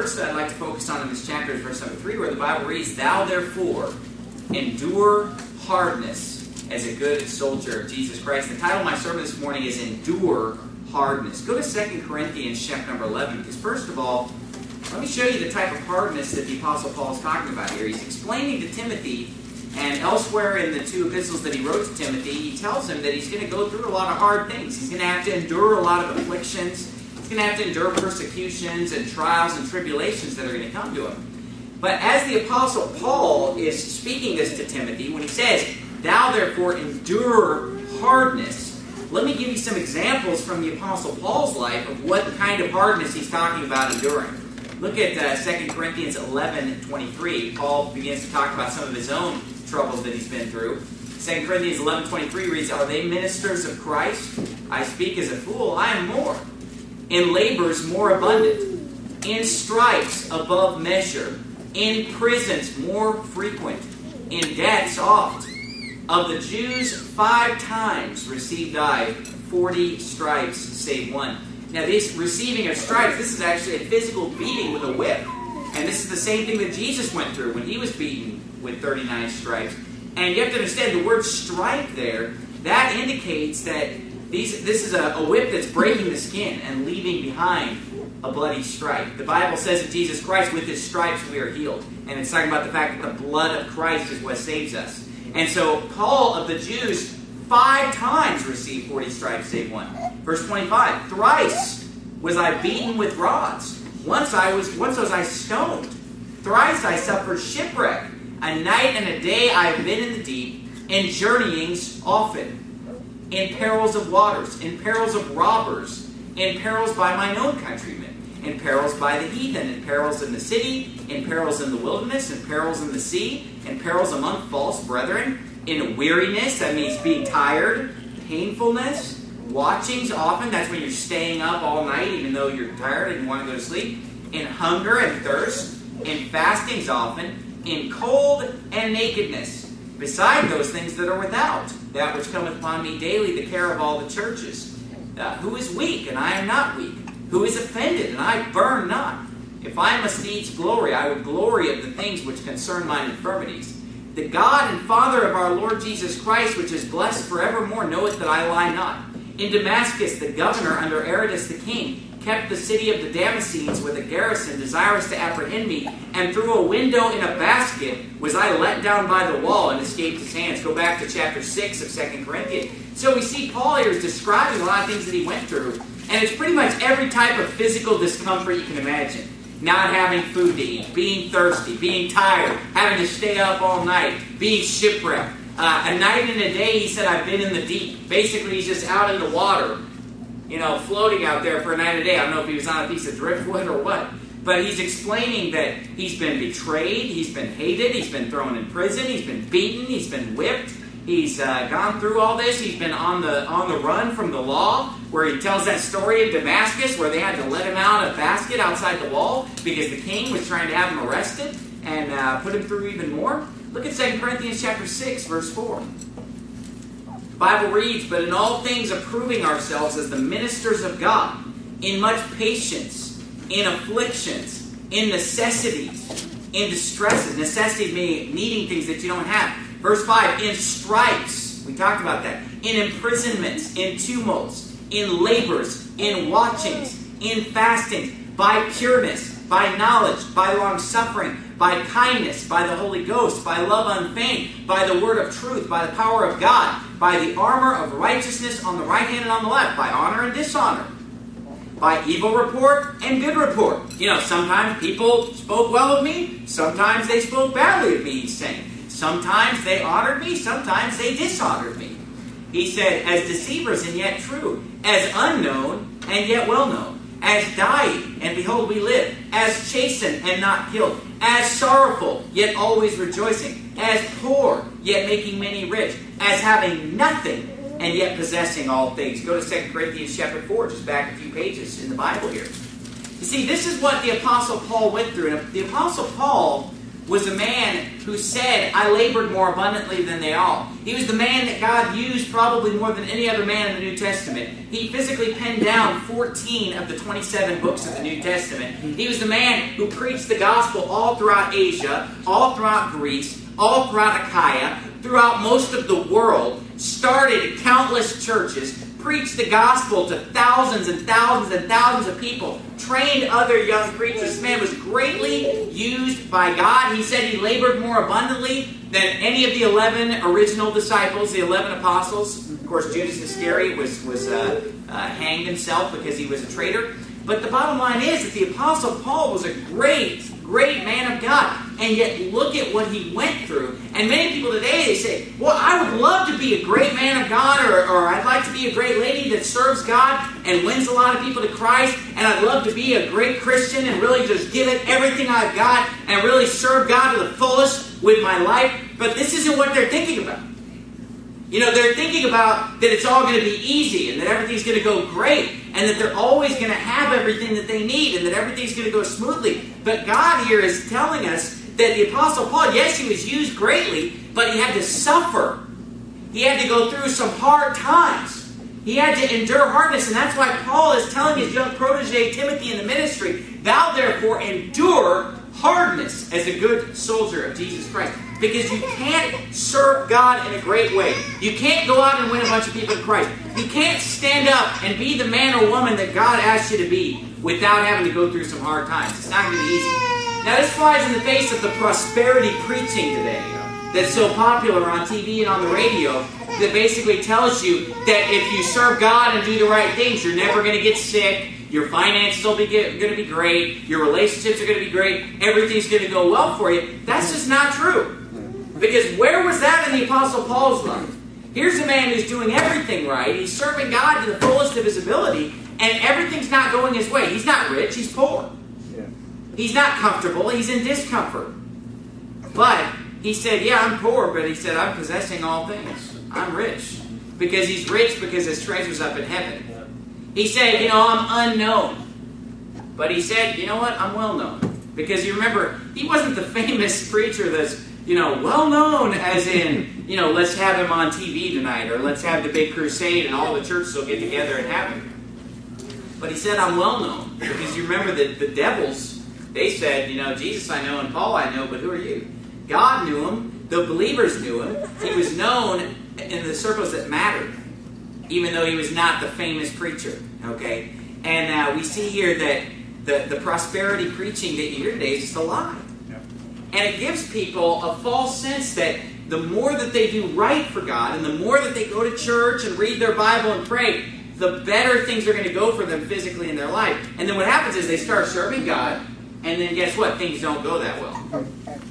verse that I'd like to focus on in this chapter is verse number 3, where the Bible reads, "Thou therefore endure hardness as a good soldier of Jesus Christ." The title of my sermon this morning is Endure Hardness. Go to 2 Corinthians chapter number 11, because first of all, let me show you the type of hardness that the Apostle Paul is talking about here. He's explaining to Timothy, and elsewhere in the 2 epistles that he wrote to Timothy, he tells him that he's going to go through a lot of hard things. He's going to have to endure a lot of afflictions. He's going to have to endure persecutions and trials and tribulations that are going to come to him. But as the Apostle Paul is speaking this to Timothy, when he says, "Thou therefore endure hardness," let me give you some examples from the Apostle Paul's life of what kind of hardness he's talking about enduring. Look at 2 Corinthians 11:23. Paul begins to talk about some of his own troubles that he's been through. 2 Corinthians 11:23 reads, "Are they ministers of Christ? I speak as a fool. I am more. In labors more abundant. In stripes above measure. In prisons more frequent. In debts oft. Of the Jews 5 times received I 40 stripes, save one." Now this receiving of stripes, this is actually a physical beating with a whip. And this is the same thing that Jesus went through when he was beaten with 39 stripes. And you have to understand the word stripe there, that indicates that this is a whip that's breaking the skin and leaving behind a bloody stripe. The Bible says that Jesus Christ, with his stripes we are healed. And it's talking about the fact that the blood of Christ is what saves us. And so Paul of the Jews 5 times received 40 stripes, save one. Verse 25, "Thrice was I beaten with rods. Once was I stoned. Thrice I suffered shipwreck. A night and a day I have been in the deep, in journeyings often, in perils of waters, in perils of robbers, in perils by mine own countrymen, in perils by the heathen, in perils in the city, in perils in the wilderness, in perils in the sea, in perils among false brethren, in weariness," that means being tired, "painfulness, watchings often," that's when you're staying up all night even though you're tired and you want to go to sleep, "in hunger and thirst, in fastings often, in cold and nakedness, beside those things that are without, that which cometh upon me daily, the care of all the churches. Who is weak, and I am not weak? Who is offended, and I burn not? If I must needs glory, I would glory of the things which concern mine infirmities. The God and Father of our Lord Jesus Christ, which is blessed forevermore, knoweth that I lie not. In Damascus, the governor under Aretas the king kept the city of the Damascenes with a garrison, desirous to apprehend me, and through a window in a basket was I let down by the wall and escaped his hands." Go back to chapter 6 of 2 Corinthians. So we see Paul here is describing a lot of things that he went through, and it's pretty much every type of physical discomfort you can imagine. Not having food to eat, being thirsty, being tired, having to stay up all night, being shipwrecked. A night and a day, he said, "I've been in the deep." Basically, he's just out in the water, floating out there for a night and a day. I don't know if he was on a piece of driftwood or what. But he's explaining that he's been betrayed, he's been hated, he's been thrown in prison, he's been beaten, he's been whipped. He's gone through all this. He's been on the run from the law, where he tells that story of Damascus, where they had to let him out of a basket outside the wall because the king was trying to have him arrested and put him through even more. Look at 2 Corinthians chapter 6, verse 4. The Bible reads, "But in all things approving ourselves as the ministers of God, in much patience, in afflictions, in necessities, in distresses." Necessities meaning needing things that you don't have. Verse 5, "In stripes," we talked about that, "in imprisonments, in tumults, in labors, in watchings, in fastings, by pureness, by knowledge, by long-suffering, by kindness, by the Holy Ghost, by love unfeigned, by the word of truth, by the power of God, by the armor of righteousness on the right hand and on the left, by honor and dishonor, by evil report and good report." Sometimes people spoke well of me, sometimes they spoke badly of me, he's saying. Sometimes they honored me, sometimes they dishonored me. He said, "As deceivers and yet true, as unknown and yet well known, as dying and behold we live, as chastened and not killed, as sorrowful yet always rejoicing, as poor yet making many rich, as having nothing and yet possessing all things." Go to 2 Corinthians chapter 4, just back a few pages in the Bible here. You see, this is what the Apostle Paul went through. And the Apostle Paul was a man who said, I labored more abundantly than they all. He was the man that God used probably more than any other man in the New Testament. He physically penned down 14 of the 27 books of the New Testament. He was the man who preached the gospel all throughout Asia, all throughout Greece, all throughout Achaia, throughout most of the world, started countless churches, preached the gospel to thousands and thousands and thousands of people, trained other young preachers. This man was greatly used by God. He said he labored more abundantly than any of the 11 original disciples, the 11 apostles. Of course, Judas Iscariot was hanged himself because he was a traitor. But the bottom line is that the Apostle Paul was a great man of God. And yet look at what he went through. And many people today, they say, well, I would love to be a great man of God, or I'd like to be a great lady that serves God and wins a lot of people to Christ, and I'd love to be a great Christian and really just give it everything I've got and really serve God to the fullest with my life. But this isn't what they're thinking about. You know, they're thinking about that it's all going to be easy and that everything's going to go great and that they're always going to have everything that they need and that everything's going to go smoothly. But God here is telling us that the Apostle Paul, yes, he was used greatly, but he had to suffer. He had to go through some hard times. He had to endure hardness, and that's why Paul is telling his young protege Timothy in the ministry, thou therefore endure hardness as a good soldier of Jesus Christ. Because you can't serve God in a great way. You can't go out and win a bunch of people to Christ. You can't stand up and be the man or woman that God asked you to be without having to go through some hard times. It's not going to be easy. Now this flies in the face of the prosperity preaching today that's so popular on TV and on the radio that basically tells you that if you serve God and do the right things, you're never going to get sick, your finances will be going to be great, your relationships are going to be great, everything's going to go well for you. That's just not true. Because where was that in the Apostle Paul's life? Here's a man who's doing everything right, he's serving God to the fullest of his ability, and everything's not going his way. He's not rich, he's poor. He's not comfortable, he's in discomfort. But he said, yeah, I'm poor, but he said, I'm possessing all things. I'm rich. Because he's rich because his treasure's up in heaven. He said, you know, I'm unknown. But he said, you know what, I'm well known. Because you remember, he wasn't the famous preacher that's, you know, well known as in, you know, let's have him on TV tonight, or let's have the big crusade and all the churches will get together and have him. But he said, I'm well known. Because you remember that the devils, they said, you know, Jesus I know and Paul I know, but who are you? God knew him. The believers knew him. He was known in the circles that mattered, even though he was not the famous preacher. Okay? And we see here that the prosperity preaching that you hear today is just a lie. Yeah. And it gives people a false sense that the more that they do right for God, and the more that they go to church and read their Bible and pray, the better things are going to go for them physically in their life. And then what happens is they start serving God, and then guess what? Things don't go that well.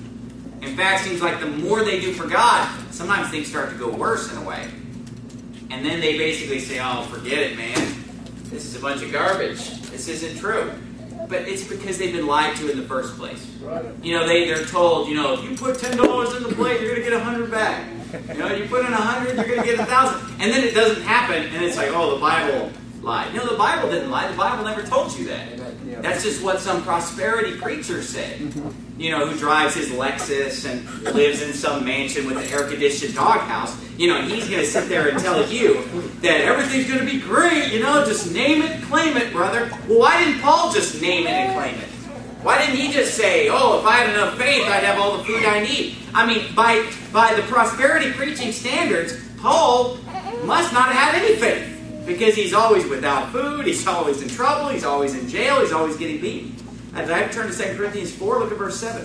In fact, it seems like the more they do for God, sometimes things start to go worse in a way. And then they basically say, oh, forget it, man. This is a bunch of garbage. This isn't true. But it's because they've been lied to in the first place. You know, they're told, you know, if you put $10 in the plate, you're going to get 100 back. You know, you put in 100, you're going to get 1,000. And then it doesn't happen, and it's like, oh, the Bible lied. No, the Bible didn't lie. The Bible never told you that. That's just what some prosperity preacher said. You know, who drives his Lexus and lives in some mansion with an air-conditioned doghouse. You know, he's going to sit there and tell you that everything's going to be great. You know, just name it, claim it, brother. Well, why didn't Paul just name it and claim it? Why didn't he just say, oh, if I had enough faith, I'd have all the food I need? I mean, by the prosperity preaching standards, Paul must not have any faith. Because he's always without food, he's always in trouble, he's always in jail, he's always getting beaten. I have to turn to 2 Corinthians 4, look at verse 7.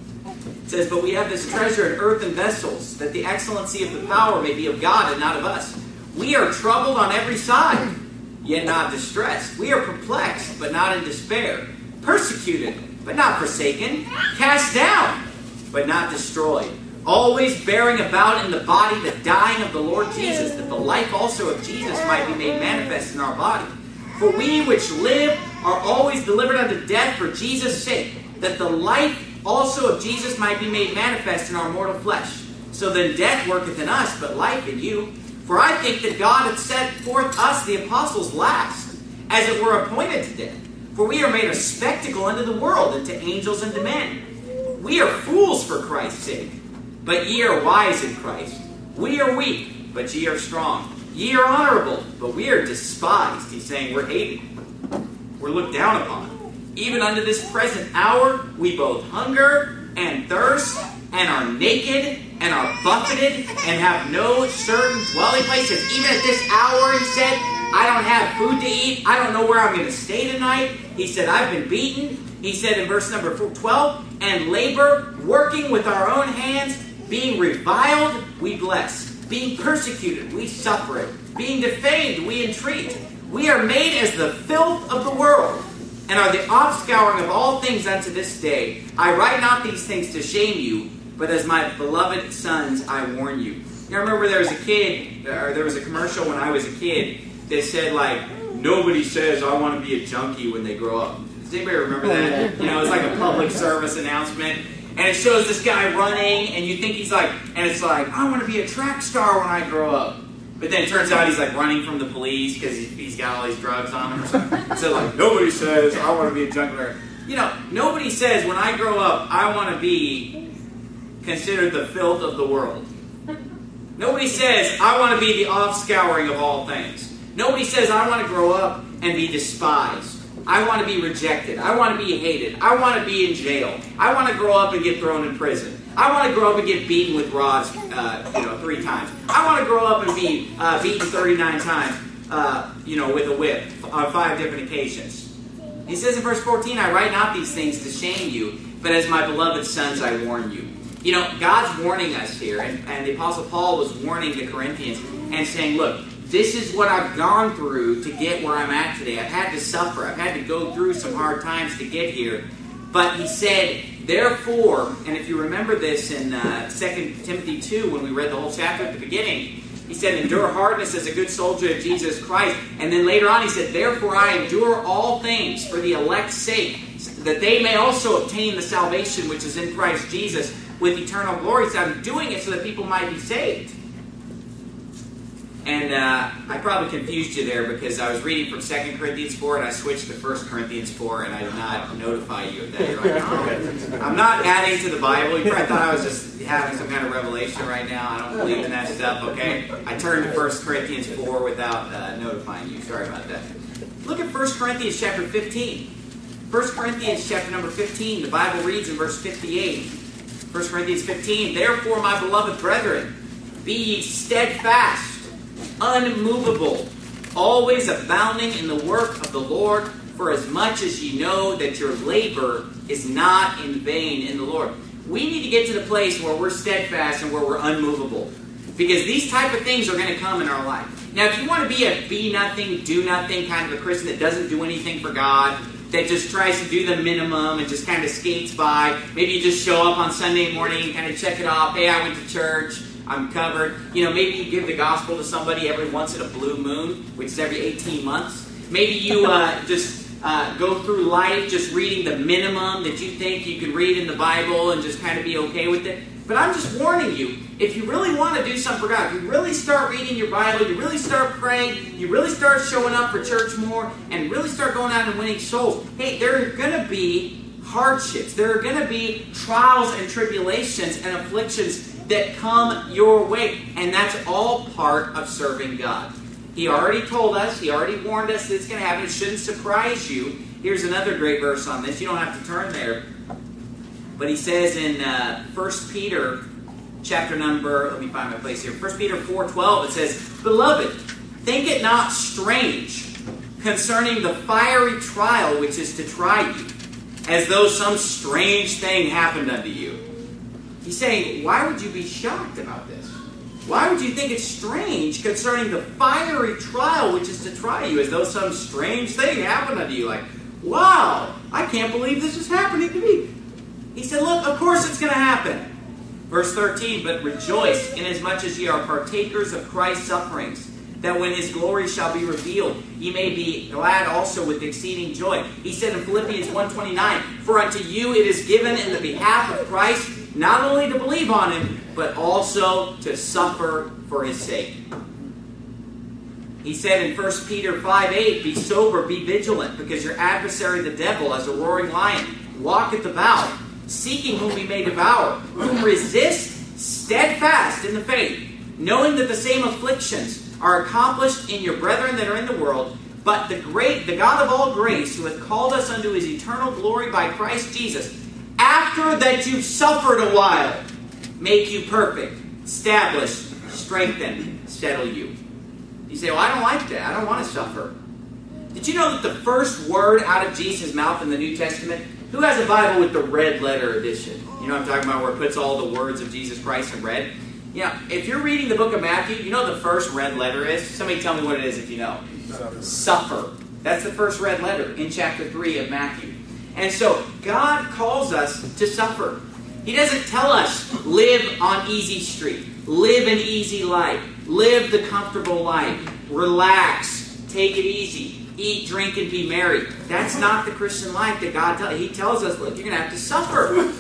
It says, but we have this treasure in earthen vessels, that the excellency of the power may be of God and not of us. We are troubled on every side, yet not distressed. We are perplexed, but not in despair. Persecuted, but not forsaken. Cast down, but not destroyed. Always bearing about in the body the dying of the Lord Jesus, that the life also of Jesus might be made manifest in our body. For we which live are always delivered unto death for Jesus' sake, that the life also of Jesus might be made manifest in our mortal flesh. So then death worketh in us, but life in you. For I think that God hath set forth us, the apostles, last, as it were appointed to death. For we are made a spectacle unto the world, and to angels and to men. We are fools for Christ's sake, but ye are wise in Christ. We are weak, but ye are strong. Ye are honorable, but we are despised. He's saying we're hated. We're looked down upon. Even unto this present hour, we both hunger and thirst, and are naked, and are buffeted, and have no certain dwelling places. Even at this hour, he said, I don't have food to eat. I don't know where I'm going to stay tonight. He said, I've been beaten. He said in verse number 12, and labor, working with our own hands, being reviled, we bless. Being persecuted, we suffer it. Being defamed, we entreat. We are made as the filth of the world, and are the offscouring of all things unto this day. I write not these things to shame you, but as my beloved sons, I warn you. I remember there was a commercial when I was a kid that said, like, nobody says I want to be a junkie when they grow up. Does anybody remember that? You know, it's like a public service announcement. And it shows this guy running, and you think he's like, and it's like, I want to be a track star when I grow up. But then it turns out he's like running from the police because he's got all these drugs on him or something. So like, nobody says, I want to be a junkie. You know, nobody says, when I grow up, I want to be considered the filth of the world. Nobody says, I want to be the offscouring of all things. Nobody says, I want to grow up and be despised. I want to be rejected. I want to be hated. I want to be in jail. I want to grow up and get thrown in prison. I want to grow up and get beaten with rods 3 times. I want to grow up and be beaten 39 times with a whip on 5 different occasions. He says in verse 14, I write not these things to shame you, but as my beloved sons I warn you. You know, God's warning us here, and the Apostle Paul was warning the Corinthians and saying, look, this is what I've gone through to get where I'm at today. I've had to suffer. I've had to go through some hard times to get here. But he said, therefore, and if you remember this in 2 Timothy 2, when we read the whole chapter at the beginning, he said, endure hardness as a good soldier of Jesus Christ. And then later on he said, therefore I endure all things for the elect's sake, that they may also obtain the salvation which is in Christ Jesus with eternal glory. So I'm doing it so that people might be saved. And I probably confused you there because I was reading from 2 Corinthians 4 and I switched to 1 Corinthians 4 and I did not notify you of that. You're like, oh, I'm not adding to the Bible. You probably thought I was just having some kind of revelation right now. I don't believe in that stuff, okay? I turned to 1 Corinthians 4 without notifying you. Sorry about that. Look at 1 Corinthians chapter 15. 1 Corinthians chapter number 15, the Bible reads in verse 58. 1 Corinthians 15, therefore, my beloved brethren, be ye steadfast, unmovable, always abounding in the work of the Lord, for as much as ye know that your labor is not in vain in the Lord. We need to get to the place where we're steadfast and where we're unmovable. Because these type of things are going to come in our life. Now, if you want to be a be-nothing, do-nothing kind of a Christian that doesn't do anything for God, that just tries to do the minimum and just kind of skates by, maybe you just show up on Sunday morning and kind of check it off, hey, I went to church, I'm covered. You know, maybe you give the gospel to somebody every once in a blue moon, which is every 18 months. Maybe you just go through life just reading the minimum that you think you can read in the Bible and just kind of be okay with it. But I'm just warning you, if you really want to do something for God, if you really start reading your Bible, you really start praying, you really start showing up for church more, and really start going out and winning souls, hey, there are going to be hardships. There are going to be trials and tribulations and afflictions that come your way. And that's all part of serving God. He already told us, He already warned us that it's going to happen. It shouldn't surprise you. Here's another great verse on this. You don't have to turn there. But he says in 1 Peter chapter number, let me find my place here. 1 Peter 4:12, it says, Beloved, think it not strange concerning the fiery trial which is to try you, as though some strange thing happened unto you. He's saying, why would you be shocked about this? Why would you think it's strange concerning the fiery trial which is to try you, as though some strange thing happened unto you? Like, wow, I can't believe this is happening to me. He said, look, of course it's going to happen. Verse 13, but rejoice inasmuch as ye are partakers of Christ's sufferings, that when His glory shall be revealed, ye may be glad also with exceeding joy. He said in Philippians 1:29, for unto you it is given in the behalf of Christ, not only to believe on Him, but also to suffer for His sake. He said in 1 Peter 5:8, be sober, be vigilant, because your adversary the devil, as a roaring lion, walketh about, seeking whom we may devour, whom resist steadfast in the faith, knowing that the same afflictions are accomplished in your brethren that are in the world, but the God of all grace, who hath called us unto his eternal glory by Christ Jesus, after that you've suffered a while, make you perfect, establish, strengthen, settle you. You say, well, I don't like that. I don't want to suffer. Did you know that the first word out of Jesus' mouth in the New Testament, who has a Bible with the red letter edition? You know what I'm talking about, where it puts all the words of Jesus Christ in red? Yeah, if you're reading the book of Matthew, you know what the first red letter is? Somebody tell me what it is if you know. Suffer. That's the first red letter in chapter 3 of Matthew. And so, God calls us to suffer. He doesn't tell us, live on easy street, live an easy life, live the comfortable life, relax, take it easy, eat, drink, and be merry. That's not the Christian life that God tells. He tells us, look, you're going to have to suffer.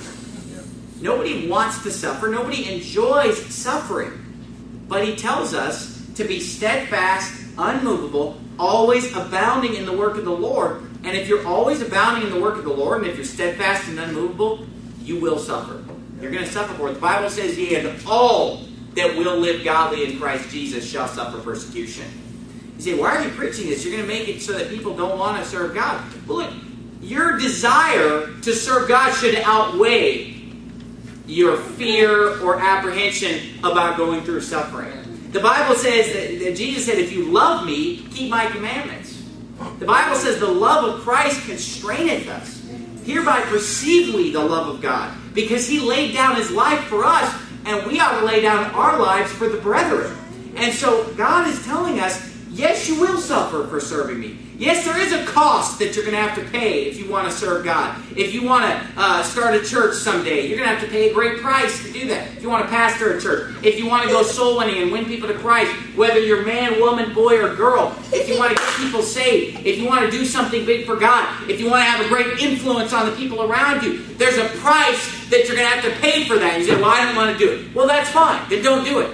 Nobody wants to suffer. Nobody enjoys suffering. But He tells us to be steadfast, unmovable, always abounding in the work of the Lord. And if you're always abounding in the work of the Lord, and if you're steadfast and unmovable, you will suffer. You're going to suffer for it. The Bible says, yea, and all that will live godly in Christ Jesus shall suffer persecution. You say, why are you preaching this? You're going to make it so that people don't want to serve God. Well, look, your desire to serve God should outweigh your fear or apprehension about going through suffering. The Bible says that Jesus said, if you love me, keep my commandments. The Bible says the love of Christ constraineth us. Hereby perceive we the love of God, because He laid down His life for us, and we ought to lay down our lives for the brethren. And so God is telling us, yes, you will suffer for serving me. Yes, there is a cost that you're going to have to pay if you want to serve God. If you want to start a church someday, you're going to have to pay a great price to do that. If you want to pastor a church, if you want to go soul winning and win people to Christ, whether you're man, woman, boy, or girl, if you want to get people saved, if you want to do something big for God, if you want to have a great influence on the people around you, there's a price that you're going to have to pay for that. You say, well, I don't want to do it. Well, that's fine. Then don't do it.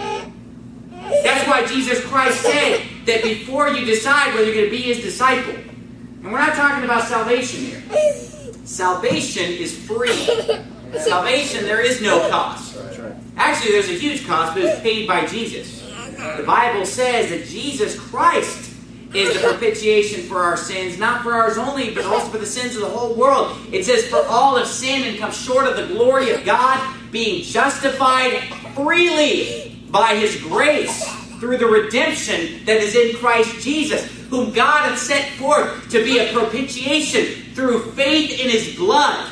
That's why Jesus Christ said that before you decide whether you're going to be His disciple, and we're not talking about salvation here. Salvation is free. Salvation, there is no cost. Actually, there's a huge cost, but it's paid by Jesus. The Bible says that Jesus Christ is the propitiation for our sins, not for ours only, but also for the sins of the whole world. It says, for all have sinned and come short of the glory of God, being justified freely by His grace through the redemption that is in Christ Jesus, whom God hath set forth to be a propitiation through faith in His blood,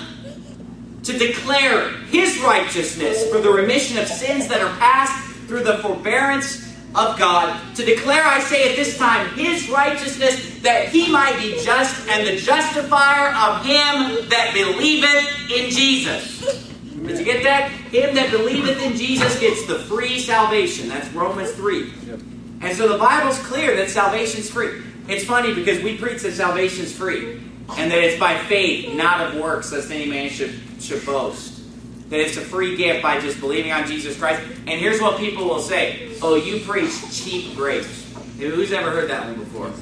to declare His righteousness for the remission of sins that are past through the forbearance of God, to declare, I say at this time, His righteousness, that He might be just and the justifier of him that believeth in Jesus. Did you get that? Him that believeth in Jesus gets the free salvation. That's Romans 3. Yep. And so the Bible's clear that salvation's free. It's funny because we preach that salvation's free, and that it's by faith, not of works, lest any man should boast. That it's a free gift by just believing on Jesus Christ. And here's what people will say. Oh, you preach cheap grace. Who's ever heard that one before?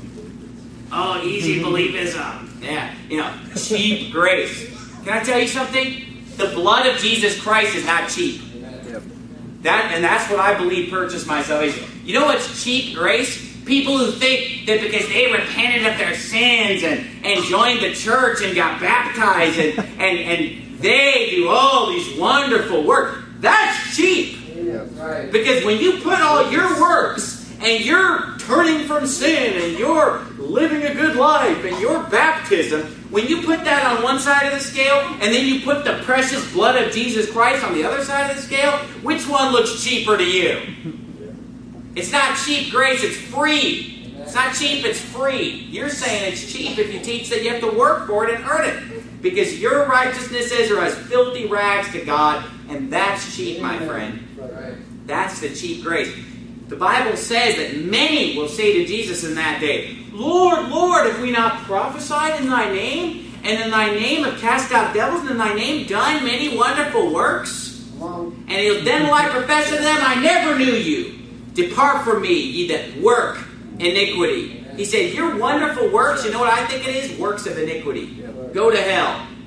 Oh, easy believism. Yeah, cheap grace. Can I tell you something? The blood of Jesus Christ is not cheap. That's what I believe purchased my salvation. You know what's cheap grace? People who think that because they repented of their sins and joined the church and got baptized and they do all these wonderful works. That's cheap. Because when you put all your works and you're turning from sin and you're living a good life and your baptism, when you put that on one side of the scale and then you put the precious blood of Jesus Christ on the other side of the scale, which one looks cheaper to you? It's not cheap grace, it's free. It's not cheap, it's free. You're saying it's cheap if you teach that you have to work for it and earn it. Because your righteousnesses are as filthy rags to God, and that's cheap, my friend. That's the cheap grace. The Bible says that many will say to Jesus in that day, Lord, Lord, have we not prophesied in Thy name? And in Thy name have cast out devils, and in Thy name done many wonderful works? And then will I profess to them, I never knew you. Depart from me, ye that work iniquity. He said, your wonderful works, you know what I think it is? Works of iniquity. Go to hell.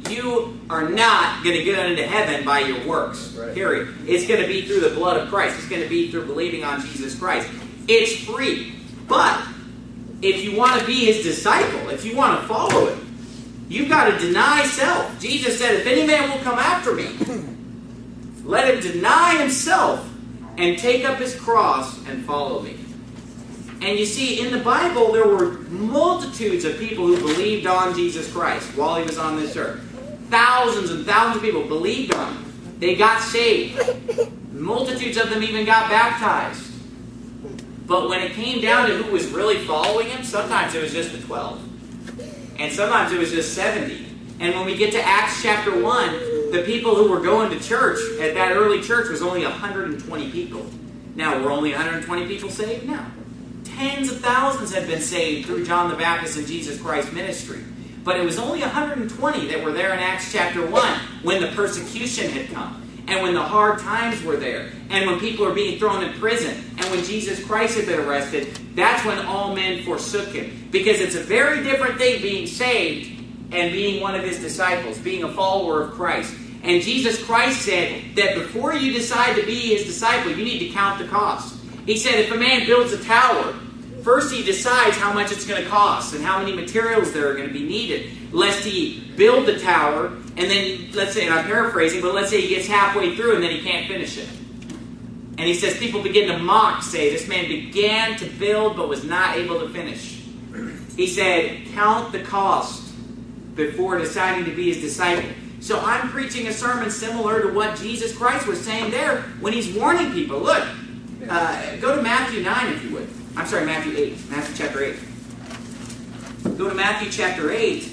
you are not going to get into heaven by your works. Right. Period. It's going to be through the blood of Christ. It's going to be through believing on Jesus Christ. It's free. But if you want to be his disciple, if you want to follow him, you've got to deny self. Jesus said, if any man will come after me, let him deny himself and take up his cross and follow me. And you see, in the Bible, there were multitudes of people who believed on Jesus Christ while he was on this earth. Thousands and thousands of people believed on him. They got saved. Multitudes of them even got baptized. But when it came down to who was really following him, sometimes it was just the 12. And sometimes it was just 70. And when we get to Acts chapter 1, the people who were going to church at that early church was only 120 people. Now, were only 120 people saved? No. Tens of thousands had been saved through John the Baptist and Jesus Christ's ministry. But it was only 120 that were there in Acts chapter 1 when the persecution had come. And when the hard times were there. And when people were being thrown in prison. And when Jesus Christ had been arrested. That's when all men forsook him. Because it's a very different thing being saved and being one of his disciples. Being a follower of Christ. And Jesus Christ said that before you decide to be his disciple, you need to count the cost. He said if a man builds a tower, first he decides how much it's going to cost and how many materials there are going to be needed. Lest he build the tower, and then, let's say, and I'm paraphrasing, but let's say he gets halfway through and then he can't finish it. And he says people begin to mock, say, this man began to build but was not able to finish. He said, count the cost before deciding to be his disciple. So I'm preaching a sermon similar to what Jesus Christ was saying there when he's warning people. Look, go to Matthew 9 if you would. I'm sorry, Matthew 8. Matthew chapter 8. Go to Matthew chapter 8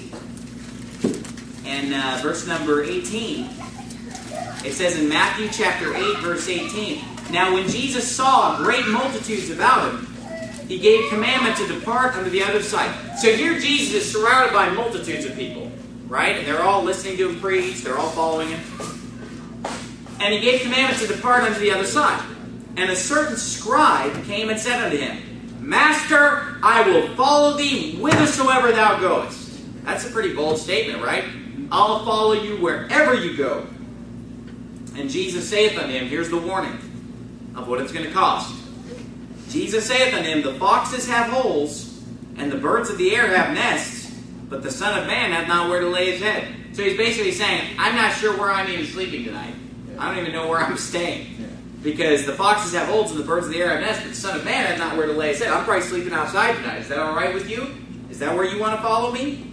and verse number 18. It says in Matthew chapter 8, verse 18, now when Jesus saw great multitudes about him, he gave commandment to depart unto the other side. So here Jesus is surrounded by multitudes of people, right? And they're all listening to him preach. They're all following him. And he gave commandment to depart unto the other side. And a certain scribe came and said unto him, Master, I will follow thee whithersoever thou goest. That's a pretty bold statement, right? I'll follow you wherever you go. And Jesus saith unto him, here's the warning of what it's going to cost. Jesus saith unto him, the foxes have holes, and the birds of the air have nests, but the Son of Man hath not where to lay his head. So he's basically saying, I'm not sure where I'm even sleeping tonight. I don't even know where I'm staying. Because the foxes have holes and the birds of the air have nests, but the Son of Man has not where to lay his head. I'm probably sleeping outside tonight. Is that all right with you? Is that where you want to follow me?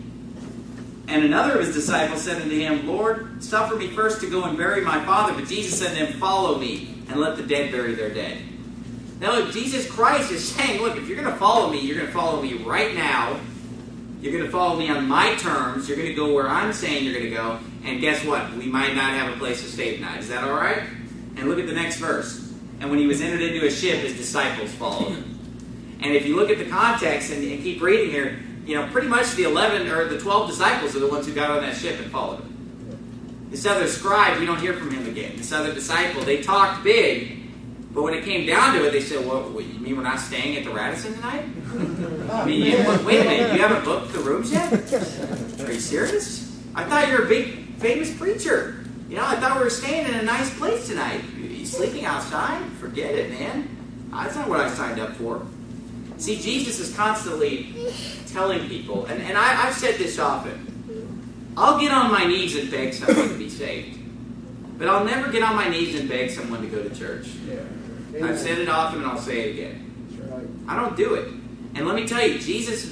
And another of his disciples said unto him, Lord, suffer me first to go and bury my father. But Jesus said to him, follow me, and let the dead bury their dead. Now look, Jesus Christ is saying, look, if you're going to follow me, you're going to follow me right now. You're going to follow me on my terms. You're going to go where I'm saying you're going to go. And guess what? We might not have a place to stay tonight. Is that all right? And look at the next verse. And when he was entered into a ship, his disciples followed him. And if you look at the context and keep reading here, you know, pretty much the 11 or the 12 disciples are the ones who got on that ship and followed him. This other scribe, we don't hear from him again. This other disciple, they talked big, but when it came down to it, they said, well, you mean we're not staying at the Radisson tonight? I mean, wait a minute, you haven't booked the rooms yet? Are you serious? I thought you were a big, famous preacher. You know, I thought we were staying in a nice place tonight. You sleeping outside? Forget it, man. That's not what I signed up for. See, Jesus is constantly telling people, and I've said this often, I'll get on my knees and beg someone to be saved. But I'll never get on my knees and beg someone to go to church. Yeah. I've said it often and I'll say it again. I don't do it. And let me tell you,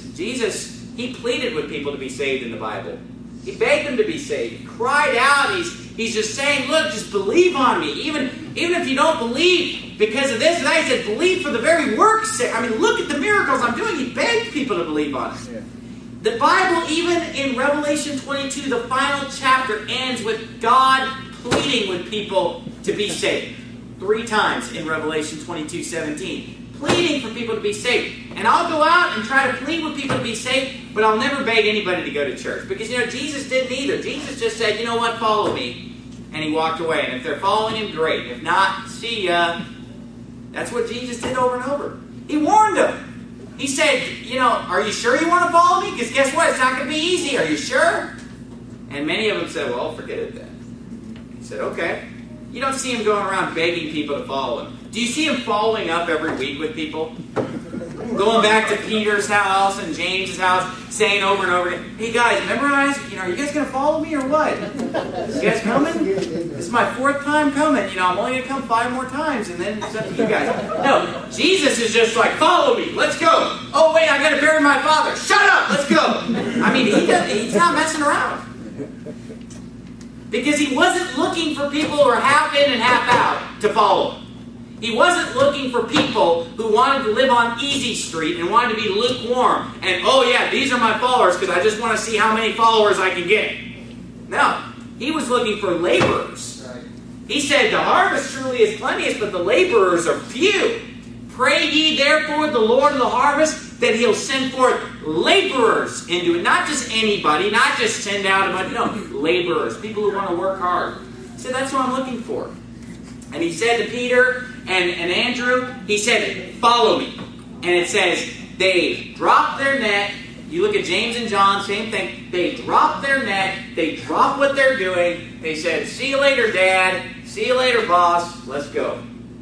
Jesus, he pleaded with people to be saved in the Bible. He begged them to be saved. He cried out. He's just saying, look, just believe on me. Even if you don't believe because of this and that, he said, believe for the very work's sake. I mean, look at the miracles I'm doing. He begged people to believe on him. Yeah. The Bible, even in Revelation 22, the final chapter ends with God pleading with people to be saved. 3 times in Revelation 22:17. Pleading for people to be saved. And I'll go out and try to plead with people to be saved, but I'll never beg anybody to go to church. Because, you know, Jesus didn't either. Jesus just said, you know what, follow me. And he walked away. And if they're following him, great. If not, see ya. That's what Jesus did over and over. He warned them. He said, you know, are you sure you want to follow me? Because guess what? It's not going to be easy. Are you sure? And many of them said, well, forget it then. He said, okay. You don't see him going around begging people to follow him. Do you see him following up every week with people? Going back to Peter's house and James's house, saying over and over again, hey guys, remember are you guys going to follow me or what? You guys coming? This is my 4th time coming. I'm only going to come 5 more times and then it's up to you guys. No, Jesus is just like, follow me, let's go. Oh wait, I got to bury my father. Shut up, let's go. I mean, he's not messing around. Because he wasn't looking for people who are half in and half out to follow him. He wasn't looking for people who wanted to live on Easy Street and wanted to be lukewarm. And, oh yeah, these are my followers because I just want to see how many followers I can get. No, he was looking for laborers. He said, the harvest truly is plenteous, but the laborers are few. Pray ye therefore the Lord of the harvest that he'll send forth laborers into it. Not just anybody, not just send out a bunch. No, laborers, people who want to work hard. He said, that's what I'm looking for. And he said to Peter and Andrew, he said, follow me. And it says, they dropped their net. You look at James and John, same thing. They dropped their net. They dropped what they're doing. They said, see you later, Dad. See you later, boss. Let's go.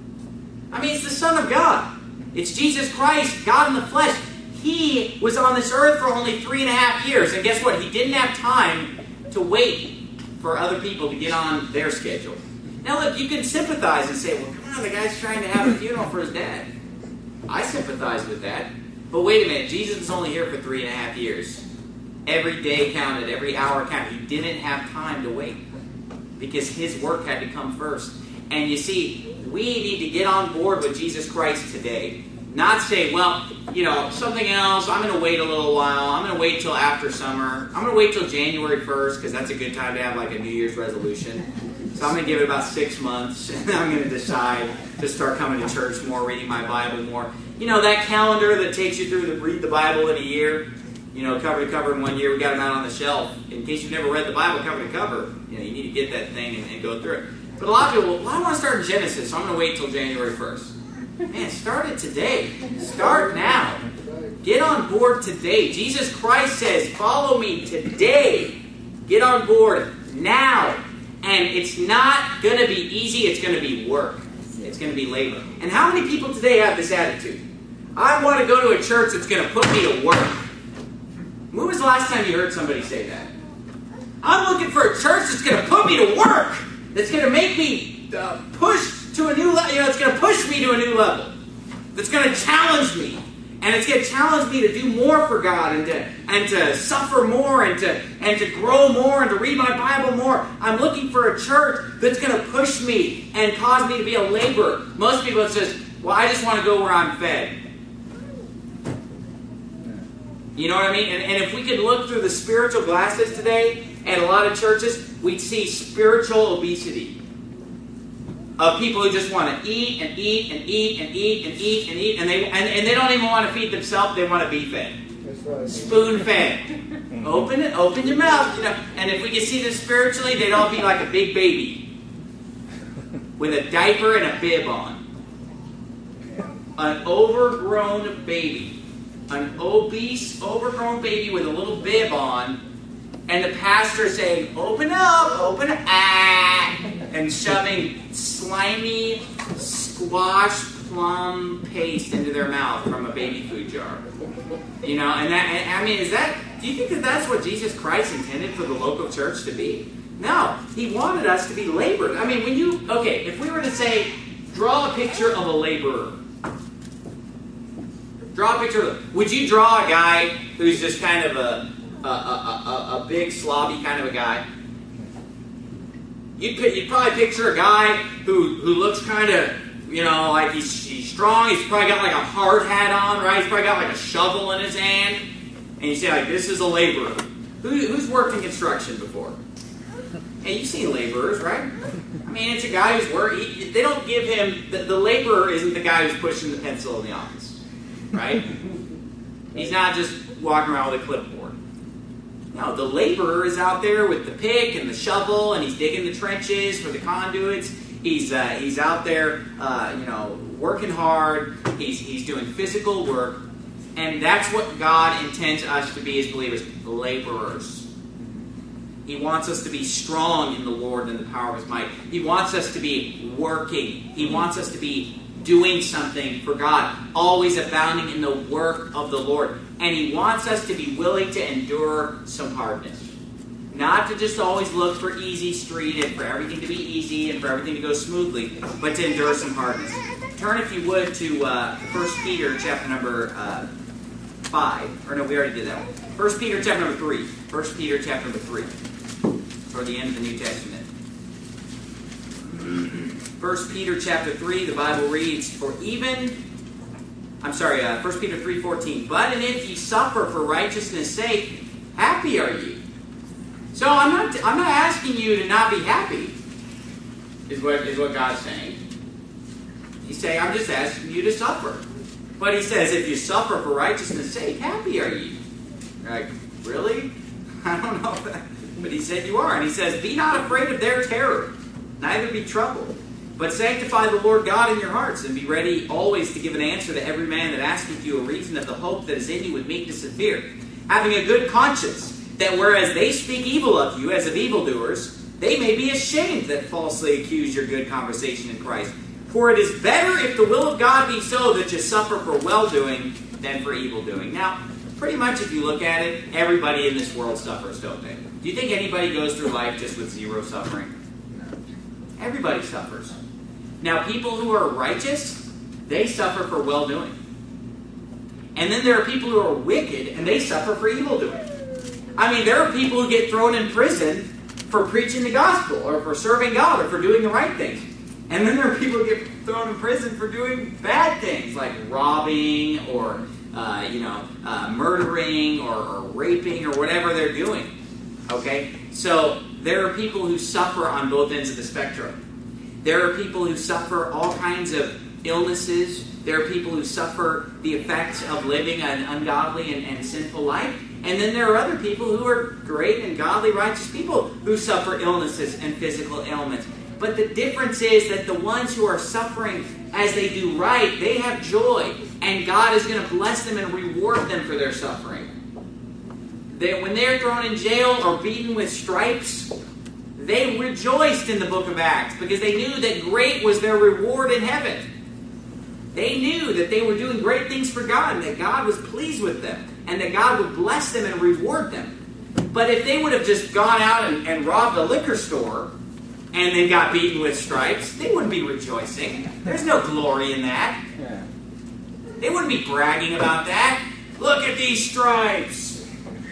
I mean, it's the Son of God. It's Jesus Christ, God in the flesh. He was on this earth for only 3.5 years. And guess what? He didn't have time to wait for other people to get on their schedule. Now look, you can sympathize and say, well, come on, the guy's trying to have a funeral for his dad. I sympathize with that. But wait a minute, Jesus was only here for 3.5 years. Every day counted, every hour counted. He didn't have time to wait because his work had to come first. And you see, we need to get on board with Jesus Christ today. Not say, well, something else, I'm going to wait a little while. I'm going to wait till after summer. I'm going to wait till January 1st because that's a good time to have like a New Year's resolution. So I'm going to give it about 6 months, and then I'm going to decide to start coming to church more, reading my Bible more. That calendar that takes you through read the Bible in a year, cover to cover in 1 year, we got them out on the shelf. In case you've never read the Bible cover to cover, you need to get that thing and go through it. But a lot of people, well, I want to start in Genesis, so I'm going to wait till January 1st. Man, start it today. Start now. Get on board today. Jesus Christ says, follow me today. Get on board now. And it's not going to be easy. It's going to be work. It's going to be labor. And how many people today have this attitude? I want to go to a church that's going to put me to work. When was the last time you heard somebody say that? I'm looking for a church that's going to put me to work. That's going to make me push to a new level. It's going to push me to a new level. That's going to challenge me. And it's going to challenge me to do more for God and to suffer more and to grow more and to read my Bible more. I'm looking for a church that's going to push me and cause me to be a laborer. Most people, it's just, well, I just want to go where I'm fed. You know what I mean? And if we could look through the spiritual glasses today at a lot of churches, we'd see spiritual obesity. Of people who just want to eat and eat and eat and eat and eat and eat, and they don't even want to feed themselves. They want to be fed, right. Spoon fed. Open your mouth, And if we could see them spiritually, they'd all be like a big baby with a diaper and a bib on, an overgrown baby, an obese, overgrown baby with a little bib on, and the pastor saying, "Open up, and shoving slimy squash plum paste into their mouth from a baby food jar. And that, do you think that that's what Jesus Christ intended for the local church to be? No. He wanted us to be laborers. If we were to say, draw a picture of a laborer. Draw a picture would you draw a guy who's just kind of a big slobby kind of a guy? You'd probably picture a guy who looks kind of, like he's strong. He's probably got like a hard hat on, right? He's probably got like a shovel in his hand. And you say, like, this is a laborer. Who's worked in construction before? Hey, you've seen laborers, right? It's a guy who's working. They don't give him, the laborer isn't the guy who's pushing the pencil in the office, right? He's not just walking around with a clipboard. No, the laborer is out there with the pick and the shovel, and he's digging the trenches for the conduits. He's out there, working hard. He's doing physical work, and that's what God intends us to be as believers, laborers. He wants us to be strong in the Lord and the power of His might. He wants us to be working. He wants us to be doing something for God, always abounding in the work of the Lord. And He wants us to be willing to endure some hardness. Not to just always look for easy street and for everything to be easy and for everything to go smoothly, but to endure some hardness. Turn, if you would, to 1 Peter chapter number 5. Or no, we already did that one. 1 Peter chapter number 3. 1 Peter chapter number 3. Toward the end of the New Testament. 1 Peter chapter 3, the Bible reads, 1 Peter 3:14. But and if ye suffer for righteousness' sake, happy are ye. So I'm not asking you to not be happy, is what God's saying. He's saying, I'm just asking you to suffer. But He says, if you suffer for righteousness' sake, happy are ye. You're like, really? I don't know. But He said you are. And He says, be not afraid of their terror, neither be troubled. But sanctify the Lord God in your hearts, and be ready always to give an answer to every man that asketh you a reason of the hope that is in you with meekness and fear, having a good conscience, that whereas they speak evil of you as of evildoers, they may be ashamed that falsely accuse your good conversation in Christ. For it is better, if the will of God be so, that you suffer for well-doing than for evil-doing. Now, pretty much if you look at it, everybody in this world suffers, don't they? Do you think anybody goes through life just with zero suffering? No. Everybody suffers. Now, people who are righteous, they suffer for well-doing. And then there are people who are wicked, and they suffer for evil-doing. I mean, there are people who get thrown in prison for preaching the gospel, or for serving God, or for doing the right things. And then there are people who get thrown in prison for doing bad things, like robbing, or murdering, or raping, or whatever they're doing. Okay? So, there are people who suffer on both ends of the spectrum. There are people who suffer all kinds of illnesses. There are people who suffer the effects of living an ungodly and sinful life. And then there are other people who are great and godly, righteous people who suffer illnesses and physical ailments. But the difference is that the ones who are suffering as they do right, they have joy. And God is going to bless them and reward them for their suffering. When they're thrown in jail or beaten with stripes, they rejoiced in the book of Acts because they knew that great was their reward in heaven. They knew that they were doing great things for God and that God was pleased with them and that God would bless them and reward them. But if they would have just gone out and robbed a liquor store and then got beaten with stripes, they wouldn't be rejoicing. There's no glory in that. They wouldn't be bragging about that. Look at these stripes.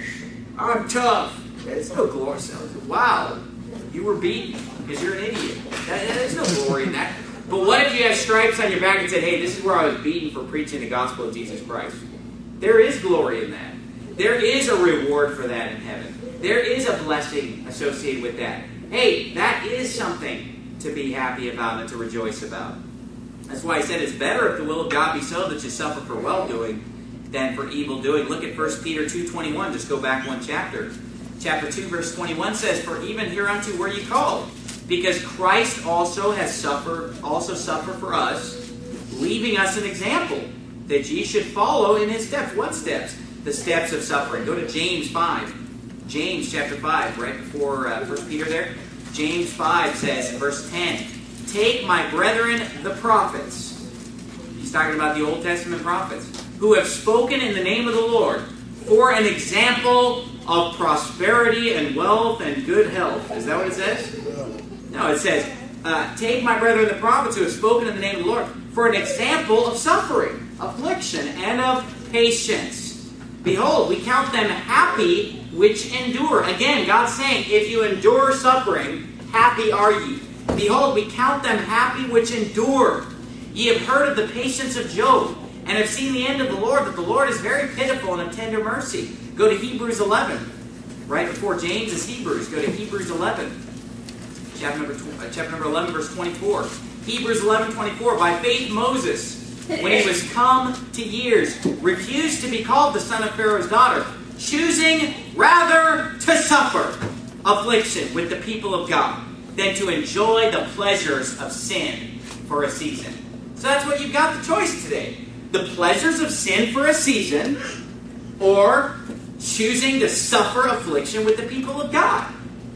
I'm tough. There's no glory. Wow. You were beaten because you're an idiot. There's no glory in that. But what if you had stripes on your back and said, hey, this is where I was beaten for preaching the gospel of Jesus Christ? There is glory in that. There is a reward for that in heaven. There is a blessing associated with that. Hey, that is something to be happy about and to rejoice about. That's why He said it's better if the will of God be so that you suffer for well-doing than for evil-doing. Look at 1 Peter 2:21. Just go back one chapter. Chapter 2, verse 21 says, for even hereunto were ye called, because Christ also suffered for us, leaving us an example, that ye should follow in His steps. What steps? The steps of suffering. Go to James 5. James chapter 5, right before 1 Peter there. James 5 says in verse 10, take my brethren the prophets. He's talking about the Old Testament prophets, who have spoken in the name of the Lord, for an example of prosperity and wealth and good health. Is that what it says? No, it says, take my brethren the prophets who have spoken in the name of the Lord for an example of suffering, affliction, and of patience. Behold, we count them happy which endure. Again, God's saying, if you endure suffering, happy are ye. Behold, we count them happy which endure. Ye have heard of the patience of Job, and have seen the end of the Lord, that the Lord is very pitiful and of tender mercy. Go to Hebrews 11. Right before James is Hebrews. Go to Hebrews 11. Chapter number 11, verse 24. Hebrews 11:24. By faith Moses, when he was come to years, refused to be called the son of Pharaoh's daughter, choosing rather to suffer affliction with the people of God than to enjoy the pleasures of sin for a season. So that's what you've got the choice today. The pleasures of sin for a season, or choosing to suffer affliction with the people of God.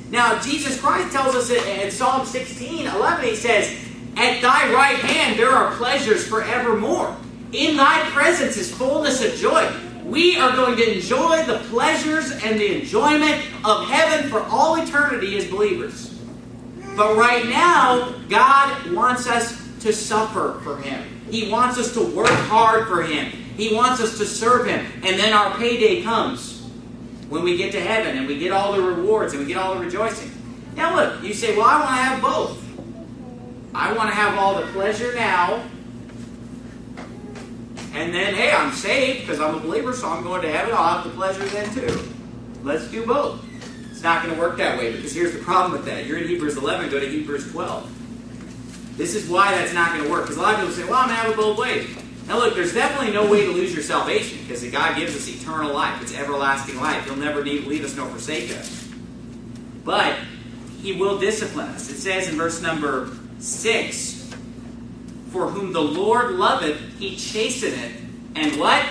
Now, Jesus Christ tells us in Psalm 16:11, he says, "At thy right hand there are pleasures forevermore. In thy presence is fullness of joy." We are going to enjoy the pleasures and the enjoyment of heaven for all eternity as believers. But right now, God wants us to suffer for Him. He wants us to work hard for Him. He wants us to serve Him. And then our payday comes when we get to heaven and we get all the rewards and we get all the rejoicing. Now look, you say, well, I want to have both. I want to have all the pleasure now. And then, hey, I'm saved because I'm a believer, so I'm going to heaven. I'll have the pleasure then too. Let's do both. It's not going to work that way, because here's the problem with that. You're in Hebrews 11, go to Hebrews 12. This is why that's not going to work. Because a lot of people say, well, I'm going to have it both ways. Now look, there's definitely no way to lose your salvation, because God gives us eternal life. It's everlasting life. He'll never leave us nor forsake us. But He will discipline us. It says in verse number 6, "For whom the Lord loveth, He chasteneth." And what?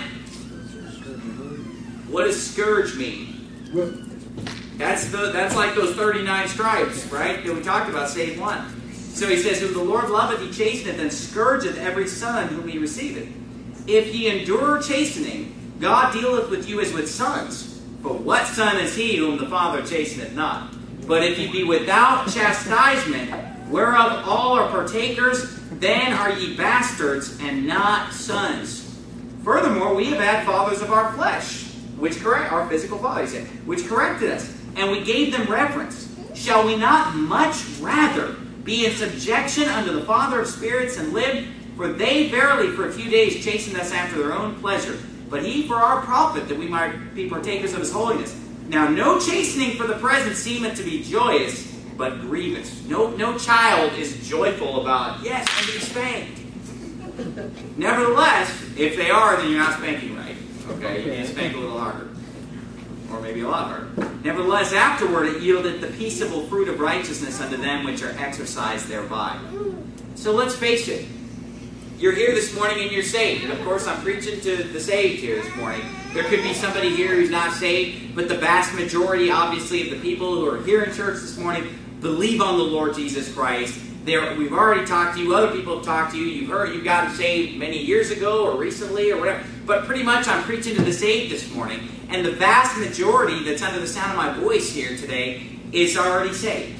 What does scourge mean? That's like those 39 stripes, right? That we talked about, save one. So he says, "Whom the Lord loveth, He chasteneth, and scourgeth every son whom He receiveth. If ye endure chastening, God dealeth with you as with sons. For what son is he whom the Father chasteneth not? But if ye be without chastisement, whereof all are partakers, then are ye bastards and not sons. Furthermore, we have had fathers of our flesh, our physical fathers, which corrected us, and we gave them reverence. Shall we not much rather be in subjection unto the Father of spirits and live? For they verily for a few days chastened us after their own pleasure, but He for our profit, that we might be partakers of His holiness. Now no chastening for the present seemeth to be joyous, but grievous." No child is joyful about, yes, I'm being spanked. Nevertheless, if they are, then you're not spanking right. Okay, you need to spank a little harder. Or maybe a lot harder. "Nevertheless, afterward it yieldeth the peaceable fruit of righteousness unto them which are exercised thereby." So let's face it. You're here this morning and you're saved. And of course, I'm preaching to the saved here this morning. There could be somebody here who's not saved, but the vast majority, obviously, of the people who are here in church this morning believe on the Lord Jesus Christ. We've already talked to you. Other people have talked to you. You've heard you got saved many years ago or recently or whatever. But pretty much I'm preaching to the saved this morning. And the vast majority that's under the sound of my voice here today is already saved.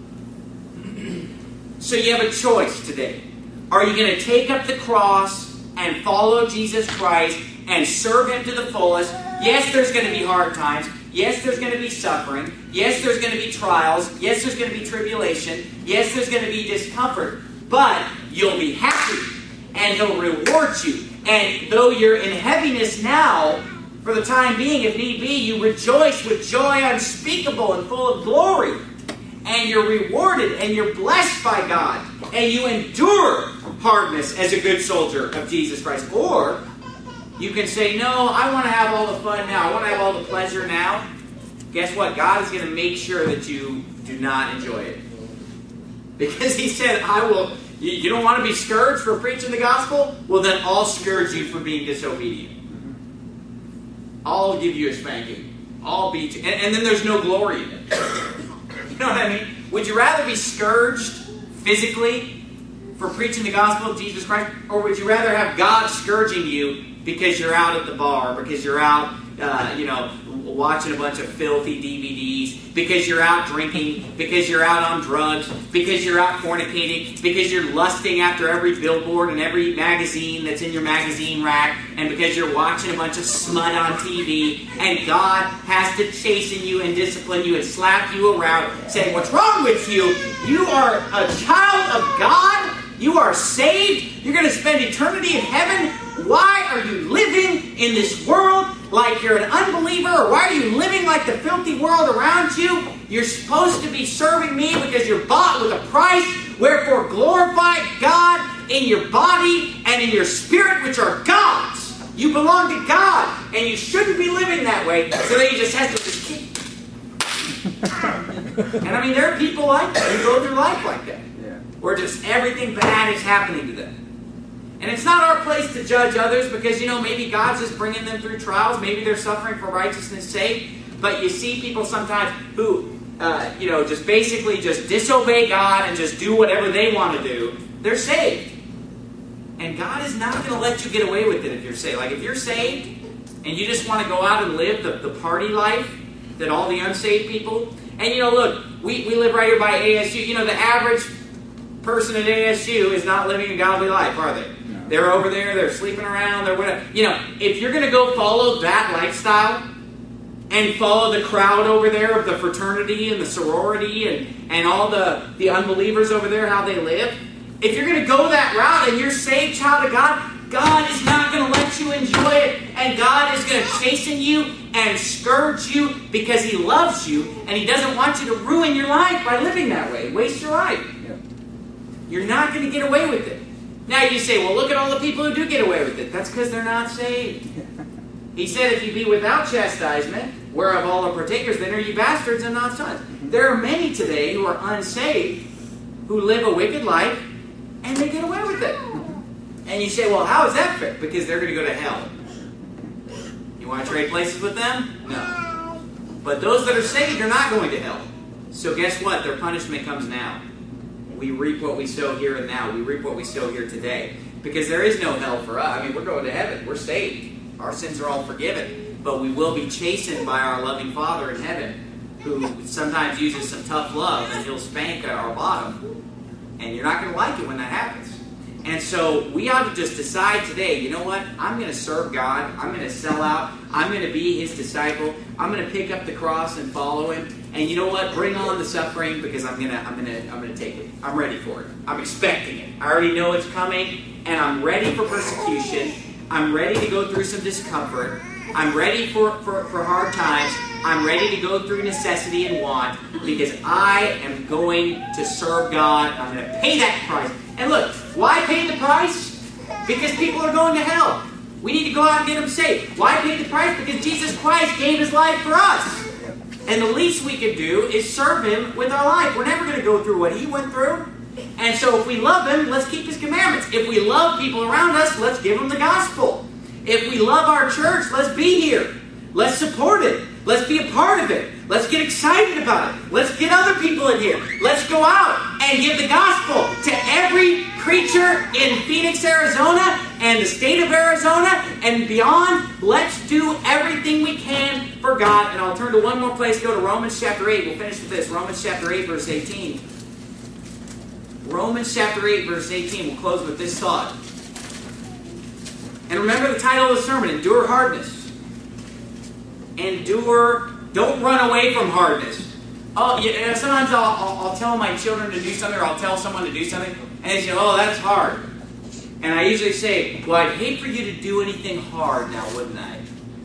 So you have a choice today. Are you going to take up the cross and follow Jesus Christ and serve Him to the fullest? Yes, there's going to be hard times. Yes, there's going to be suffering. Yes, there's going to be trials. Yes, there's going to be tribulation. Yes, there's going to be discomfort. But you'll be happy, and He'll reward you. And though you're in heaviness now, for the time being, if need be, you rejoice with joy unspeakable and full of glory. And you're rewarded, and you're blessed by God. And you endure hardness as a good soldier of Jesus Christ. Or you can say, no, I want to have all the fun now. I want to have all the pleasure now. Guess what? God is going to make sure that you do not enjoy it. Because He said, I will. You don't want to be scourged for preaching the gospel? Well, then I'll scourge you for being disobedient. I'll give you a spanking. I'll beat you. And then there's no glory in it. You know what I mean? Would you rather be scourged physically for preaching the gospel of Jesus Christ? Or would you rather have God scourging you because you're out at the bar, because you're out, watching a bunch of filthy DVDs, because you're out drinking, because you're out on drugs, because you're out fornicating, because you're lusting after every billboard and every magazine that's in your magazine rack, and because you're watching a bunch of smut on TV, and God has to chasten you and discipline you and slap you around, saying, what's wrong with you? You are a child of God. You are saved. You're going to spend eternity in heaven. Why are you living in this world like you're an unbeliever? Or why are you living like the filthy world around you? You're supposed to be serving me because you're bought with a price. Wherefore glorify God in your body and in your spirit, which are God's. You belong to God, and you shouldn't be living that way. So then you just have to just keep. And I mean, there are people like that who go through life like that. Where just everything bad is happening to them. And it's not our place to judge others because, maybe God's just bringing them through trials. Maybe they're suffering for righteousness' sake. But you see people sometimes who just basically just disobey God and just do whatever they want to do, they're saved. And God is not going to let you get away with it if you're saved. Like if you're saved and you just want to go out and live the party life that all the unsaved people... And look, we live right here by ASU. The average person at ASU is not living a godly life, are they? No. They're over there, they're sleeping around, they're whatever. If you're going to go follow that lifestyle and follow the crowd over there of the fraternity and the sorority and all the unbelievers over there, how they live, if you're going to go that route and you're a saved child of God, God is not going to let you enjoy it, and God is going to chasten you and scourge you because He loves you, and He doesn't want you to ruin your life by living that way, waste your life. Yeah. You're not going to get away with it. Now you say, well, look at all the people who do get away with it. That's because they're not saved. He said, if you be without chastisement, whereof all are partakers, then are you bastards and not sons. There are many today who are unsaved, who live a wicked life, and they get away with it. And you say, well, how is that fair? Because they're going to go to hell. You want to trade places with them? No. But those that are saved are not going to hell. So guess what? Their punishment comes now. We reap what we sow here and now. We reap what we sow here today. Because there is no hell for us. I mean, we're going to heaven. We're saved. Our sins are all forgiven. But we will be chastened by our loving Father in heaven, who sometimes uses some tough love, and He'll spank our bottom. And you're not going to like it when that happens. And so we ought to just decide today, you know what? I'm going to serve God. I'm going to sell out. I'm going to be His disciple. I'm going to pick up the cross and follow Him. And you know what? Bring on the suffering, because I'm going to take it. I'm ready for it. I'm expecting it. I already know it's coming, and I'm ready for persecution. I'm ready to go through some discomfort. I'm ready for hard times. I'm ready to go through necessity and want, because I am going to serve God. I'm going to pay that price. And look, why pay the price? Because people are going to hell. We need to go out and get them saved. Why pay the price? Because Jesus Christ gave His life for us. And the least we can do is serve Him with our life. We're never going to go through what He went through. And so if we love Him, let's keep His commandments. If we love people around us, let's give them the gospel. If we love our church, let's be here. Let's support it. Let's be a part of it. Let's get excited about it. Let's get other people in here. Let's go out and give the gospel to every creature in Phoenix, Arizona, and the state of Arizona, and beyond. Let's do everything we can for God. And I'll turn to one more place. Go to Romans chapter 8. We'll finish with this. Romans chapter 8, verse 18. Romans chapter 8, verse 18. We'll close with this thought. And remember the title of the sermon, Endure Hardness. Endure. Don't run away from hardness. Sometimes I'll tell my children to do something, or I'll tell someone to do something, and they say, oh, that's hard. And I usually say, well, I'd hate for you to do anything hard now, wouldn't I?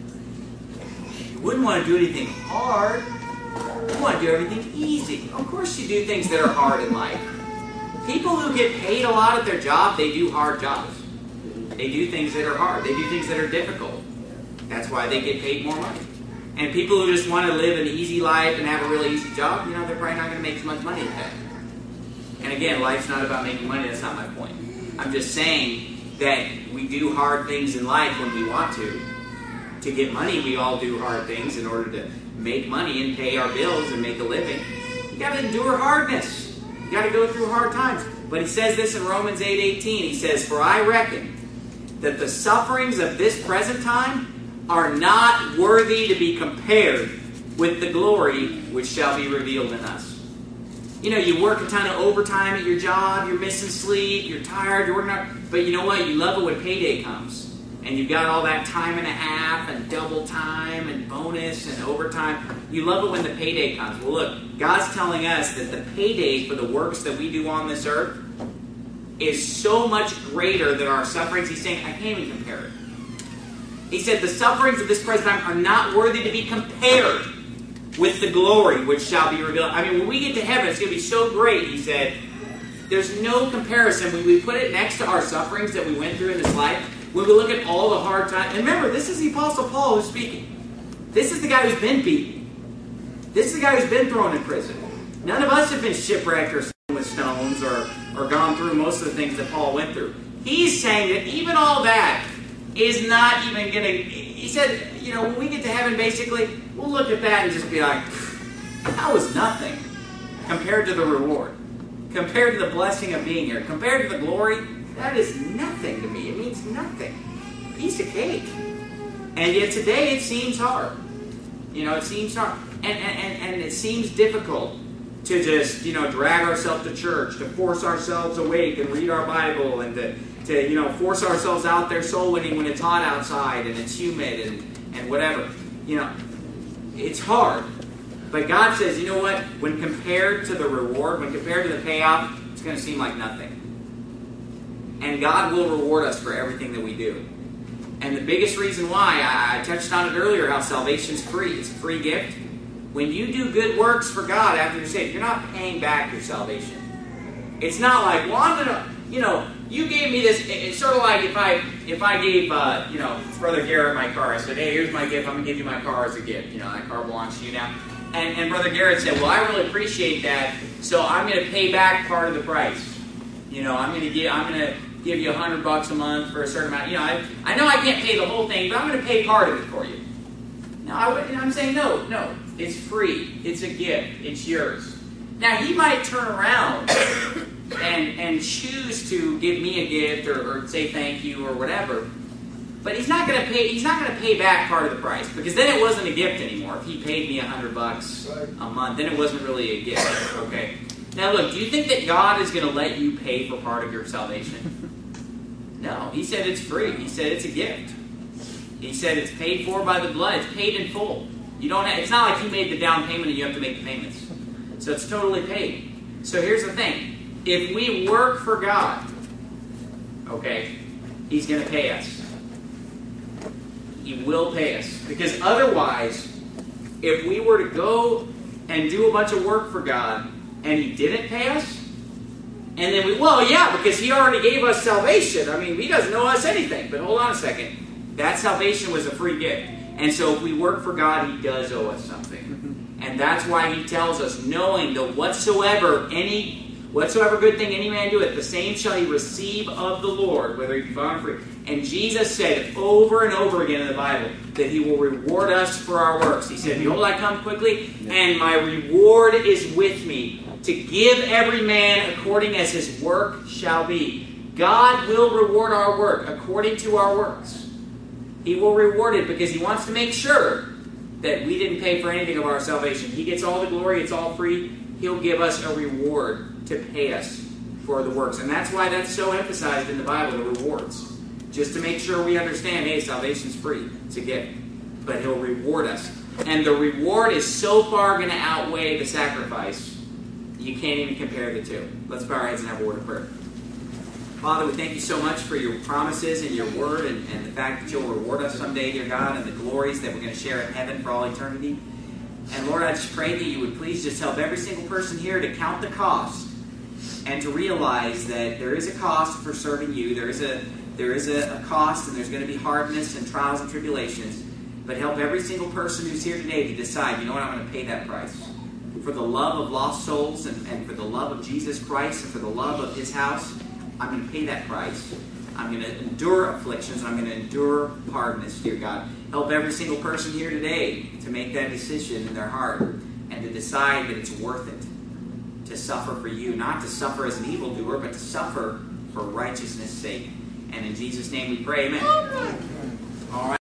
You wouldn't want to do anything hard. You want to do everything easy. Of course you do things that are hard in life. People who get paid a lot at their job, they do hard jobs. They do things that are hard. They do things that are difficult. That's why they get paid more money. And people who just want to live an easy life and have a really easy job, they're probably not going to make as much money as that. And again, life's not about making money. That's not my point. I'm just saying that we do hard things in life when we want to. To get money, we all do hard things in order to make money and pay our bills and make a living. You got to endure hardness. You got to go through hard times. But he says this in Romans 8:18. He says, for I reckon that the sufferings of this present time are not worthy to be compared with the glory which shall be revealed in us. You work a ton of overtime at your job, you're missing sleep, you're tired, you're working hard, but you know what? You love it when payday comes. And you've got all that time and a half and double time and bonus and overtime. You love it when the payday comes. Well, look, God's telling us that the payday for the works that we do on this earth is so much greater than our sufferings. He's saying, I can't even compare it. He said, the sufferings of this present time are not worthy to be compared with the glory which shall be revealed. I mean, when we get to heaven, it's going to be so great, he said. There's no comparison. When we put it next to our sufferings that we went through in this life, when we look at all the hard times, and remember, this is the Apostle Paul who's speaking. This is the guy who's been beaten. This is the guy who's been thrown in prison. None of us have been shipwrecked or with stones or gone through most of the things that Paul went through. He's saying that even all that is not even going to... He said, when we get to heaven, basically, we'll look at that and just be like, That was nothing compared to the reward. Compared to the blessing of being here. Compared to the glory, that is nothing to me. It means nothing. Piece of cake. And yet today it seems hard. It seems hard. And it seems difficult to just, drag ourselves to church, to force ourselves awake and read our Bible, and to force ourselves out there soul winning when it's hot outside and it's humid and whatever. It's hard. But God says, you know what? When compared to the reward, when compared to the payoff, it's going to seem like nothing. And God will reward us for everything that we do. And the biggest reason why, I touched on it earlier, how salvation's free. It's a free gift. When you do good works for God after you're saved, you're not paying back your salvation. It's not like, well, I'm going to, you gave me this. It's sort of like if I gave, Brother Garrett my car. I said, hey, here's my gift. I'm going to give you my car as a gift. That car belongs to you now. And Brother Garrett said, well, I really appreciate that, so I'm going to pay back part of the price. I'm going to give you $100 a month for a certain amount. I know I can't pay the whole thing, but I'm going to pay part of it for you. No, I'm saying no. It's free. It's a gift. It's yours. Now, he might turn around and choose to give me a gift or say thank you or whatever. But he's not going to pay. He's not going to pay back part of the price, because then it wasn't a gift anymore. If he paid me $100 a month, then it wasn't really a gift. Okay. Now look, do you think that God is going to let you pay for part of your salvation? No. He said it's free. He said it's a gift. He said it's paid for by the blood. It's paid in full. You don't. It's not like you made the down payment and you have to make the payments. So it's totally paid. So here's the thing: if we work for God, okay, He's going to pay us. He will pay us. Because otherwise, if we were to go and do a bunch of work for God and He didn't pay us, and then because He already gave us salvation. I mean, He doesn't owe us anything. But hold on a second. That salvation was a free gift. And so if we work for God, He does owe us something. And that's why He tells us, knowing that whatsoever good thing any man doeth, the same shall he receive of the Lord, whether he be bond or free. And Jesus said over and over again in the Bible that He will reward us for our works. He said, behold, I come quickly, and my reward is with me, to give every man according as his work shall be. God will reward our work according to our works. He will reward it because He wants to make sure that we didn't pay for anything of our salvation. He gets all the glory. It's all free. He'll give us a reward to pay us for the works. And that's why that's so emphasized in the Bible, the rewards. Just to make sure we understand, hey, salvation's free. It's a gift. But He'll reward us. And the reward is so far going to outweigh the sacrifice, you can't even compare the two. Let's bow our heads and have a word of prayer. Father, we thank You so much for Your promises and Your word, and the fact that You'll reward us someday, dear God, and the glories that we're going to share in heaven for all eternity. And Lord, I just pray that You would please just help every single person here to count the cost and to realize that there is a cost for serving You. There is a cost, and there's going to be hardness and trials and tribulations. But help every single person who's here today to decide, you know what, I'm going to pay that price. For the love of lost souls and for the love of Jesus Christ and for the love of His house, I'm going to pay that price. I'm going to endure afflictions. I'm going to endure hardness, dear God. Help every single person here today to make that decision in their heart and to decide that it's worth it to suffer for You. Not to suffer as an evildoer, but to suffer for righteousness' sake. And in Jesus' name we pray, amen. All right.